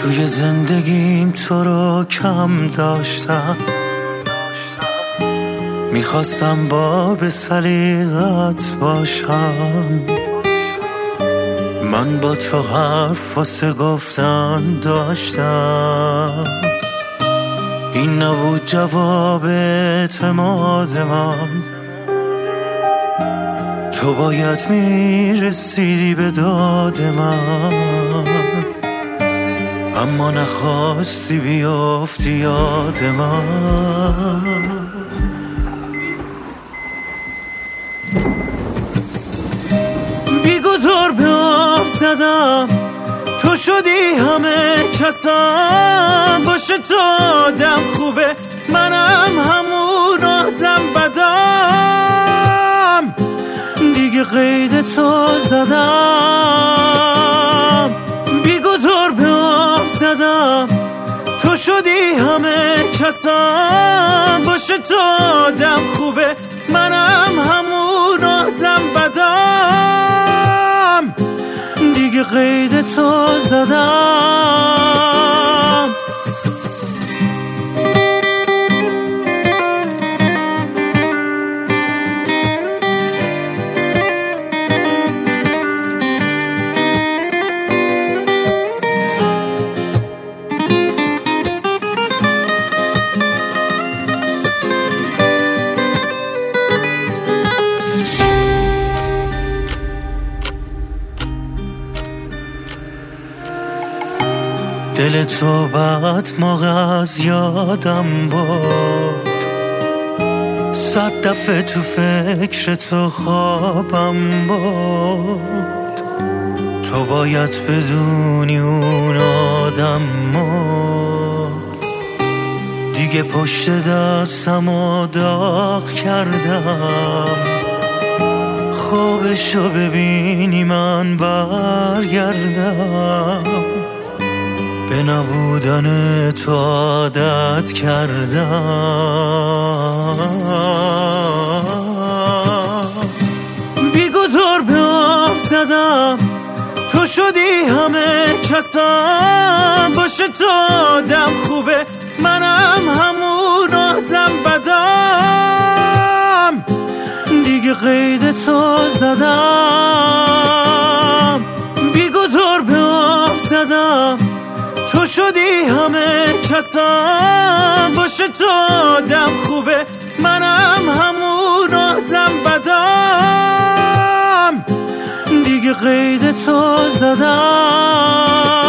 توی زندگیم تو رو کم داشتم، میخواستم باب سلیقت باشم. من با تو حرف واسه گفتن داشتم، این نبود جواب اعتماد من. تو باید میرسیدی به داد من، اما نخواستی بیافتی یاد من. بیگذار به آب زدم، تو شدی همه کسم. باشه تو آدم خوبه، منم همون آدم بدم. دیگه قید تو زدم، بیگذار به آب زدم. تو شدی همه کسم. باشه تو آدم خوبه، منم همون آدم بدم. دیگه قید تو زدم. دل تو بعد موقع از یادم بود، 100 دفعه تو فکر تو خوابم بود. تو باید بدونی اون آدم مرد. دیگه پشت دستمو داغ کردم، خوابشو ببینی من برگردم. به نبودن تو عادت کردم. بیگذار به آب زدم، تو شدی همه کسم. باشه تو آدم خوبه، منم همون آدم بدم. دیگه قید تو زدم، بیگذار به آب زدم. تو شدی همه کسم. باشه تو آدم خوبه، منم همون آدم بدم. دیگه قید تو زدم.